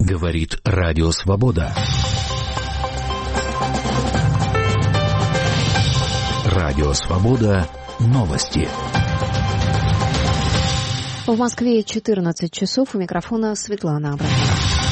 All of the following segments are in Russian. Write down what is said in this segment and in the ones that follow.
Говорит Радио Свобода. Радио Свобода. Новости. В Москве 14 часов. У микрофона Светлана Абрамова.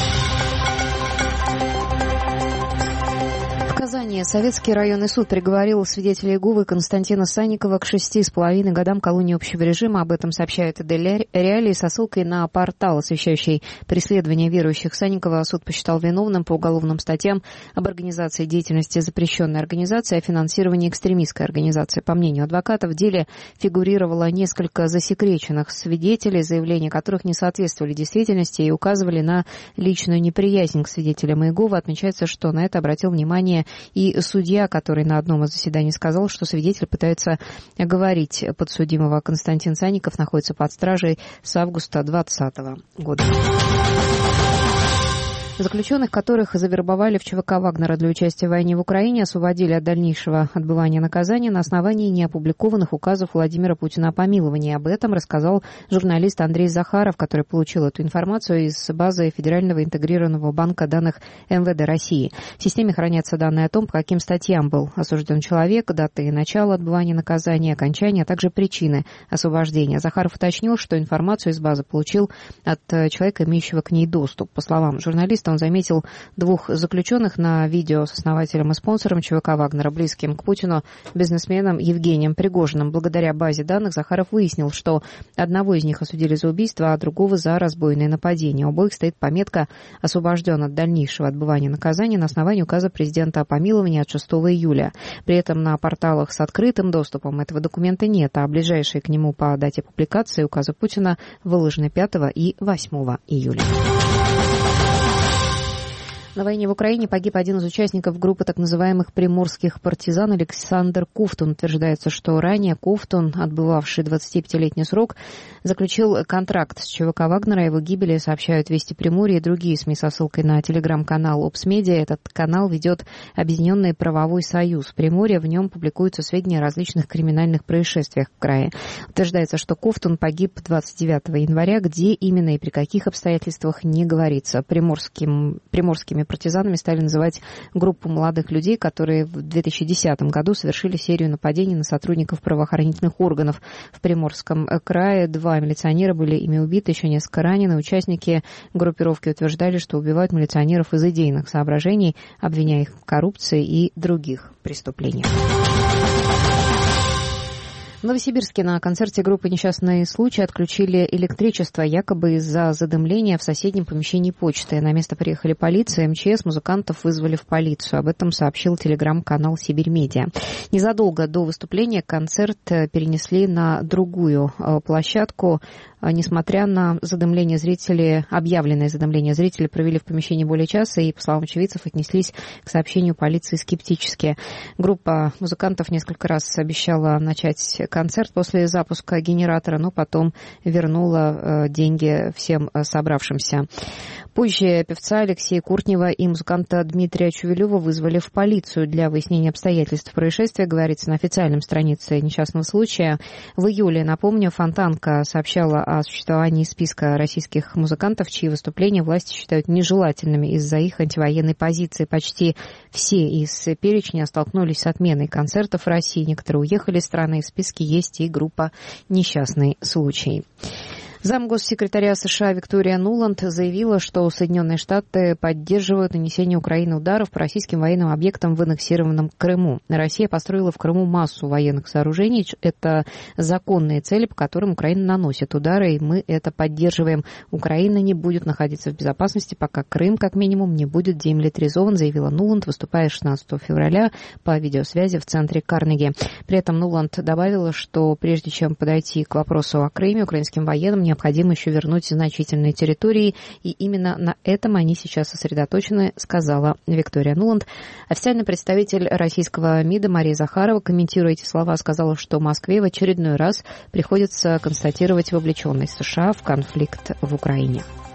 В Казани Советский районный суд приговорил свидетеля Иеговы Константина Санникова к 6,5 годам колонии общего режима. Об этом сообщает Дель Реалии со ссылкой на портал, освещающий преследование верующих. Санникова суд посчитал виновным по уголовным статьям об организации деятельности запрещенной организации, о финансировании экстремистской организации. По мнению адвоката, в деле фигурировало несколько засекреченных свидетелей, заявления которых не соответствовали действительности и указывали на личную неприязнь к свидетелям Иеговы. Отмечается, что на это обратил внимание и судья, который на одном из заседаний сказал, что свидетель пытается оговорить подсудимого. Константин Санников находится под стражей с августа 2020 года. Заключенных, которых завербовали в ЧВК Вагнера для участия в войне в Украине, освободили от дальнейшего отбывания наказания на основании неопубликованных указов Владимира Путина о помиловании. Об этом рассказал журналист Андрей Захаров, который получил эту информацию из базы Федерального интегрированного банка данных МВД России. В системе хранятся данные о том, по каким статьям был осужден человек, даты начала отбывания наказания, окончания, а также причины освобождения. Захаров уточнил, что информацию из базы получил от человека, имеющего к ней доступ. По словам журналиста, он заметил двух заключенных на видео с основателем и спонсором ЧВК Вагнера, близким к Путину, бизнесменом Евгением Пригожиным. Благодаря базе данных Захаров выяснил, что одного из них осудили за убийство, а другого за разбойное нападение. У обоих стоит пометка «Освобожден от дальнейшего отбывания наказания» на основании указа президента о помиловании от 6 июля. При этом на порталах с открытым доступом этого документа нет, а ближайшие к нему по дате публикации указа Путина выложены 5 и 8 июля. На войне в Украине погиб один из участников группы так называемых приморских партизан Александр Ковтун. Утверждается, что ранее Ковтун, отбывавший 25-летний срок, заключил контракт с ЧВК Вагнера. О его гибели сообщают «Вести Приморья» и другие СМИ со ссылкой на телеграм-канал «Опсмедиа». Этот канал ведет Объединенный правовой союз Приморья. В нем публикуются сведения о различных криминальных происшествиях в крае. Утверждается, что Ковтун погиб 29 января. Где именно и при каких обстоятельствах не говорится. Приморскими партизанами стали называть группу молодых людей, которые в 2010 году совершили серию нападений на сотрудников правоохранительных органов в Приморском крае. 2 милиционера были ими убиты, еще несколько ранены. Участники группировки утверждали, что убивают милиционеров из идейных соображений, обвиняя их в коррупции и других преступлениях. В Новосибирске на концерте группы «Несчастный случай» отключили электричество, якобы из-за задымления в соседнем помещении почты. На место приехали полиция, МЧС, музыкантов вызвали в полицию. Об этом сообщил телеграм-канал «Сибирь Медиа». Незадолго до выступления концерт перенесли на другую площадку. Несмотря на задымление, объявленное задымление, зрители провели в помещении более часа и, по словам очевидцев, отнеслись к сообщению полиции скептически. Группа музыкантов несколько раз обещала начать концерт после запуска генератора, но потом вернула деньги всем собравшимся. Позже певца Алексея Куртнева и музыканта Дмитрия Чувелева вызвали в полицию для выяснения обстоятельств происшествия, говорится на официальном странице несчастного случая. В июле, напомню, Фонтанка сообщала о существовании списка российских музыкантов, чьи выступления власти считают нежелательными из-за их антивоенной позиции. Почти все из перечня столкнулись с отменой концертов в России. Некоторые уехали из страны. В списке есть и группа «Несчастный случай». Замгоссекретаря США Виктория Нуланд заявила, что Соединенные Штаты поддерживают нанесение Украины ударов по российским военным объектам в аннексированном Крыму. Россия построила в Крыму массу военных сооружений. Это законные цели, по которым Украина наносит удары, и мы это поддерживаем. Украина не будет находиться в безопасности, пока Крым, как минимум, не будет демилитаризован, заявила Нуланд, выступая 16 февраля по видеосвязи в центре Карнеги. При этом Нуланд добавила, что прежде чем подойти к вопросу о Крыме, украинским военным необходимо еще вернуть значительные территории, и именно на этом они сейчас сосредоточены, сказала Виктория Нуланд. Официальный представитель российского МИДа Мария Захарова, комментируя эти слова, сказала, что Москве в очередной раз приходится констатировать вовлеченность США в конфликт в Украине.